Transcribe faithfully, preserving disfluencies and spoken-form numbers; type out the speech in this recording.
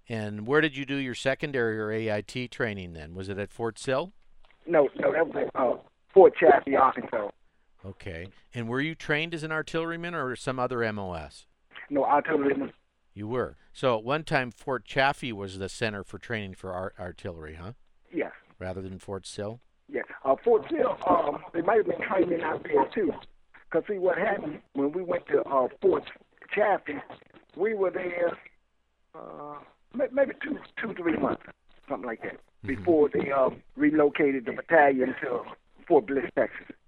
And where did you do your secondary or A I T training then? Was it at Fort Sill? No, no, that was at uh, Fort Chaffee, Arkansas. Okay. And were you trained as an artilleryman or some other M O S? No, artillery. You were. So at one time, Fort Chaffee was the center for training for art- artillery, huh? Yes. Rather than Fort Sill? Yes. Uh, Fort Sill, um, they might have been training out there too. Because see what happened when we went to uh, Fort Chaffee, we were there uh, maybe two, two, three months, something like that, Mm-hmm. before they uh, relocated the battalion to Fort Bliss, Texas.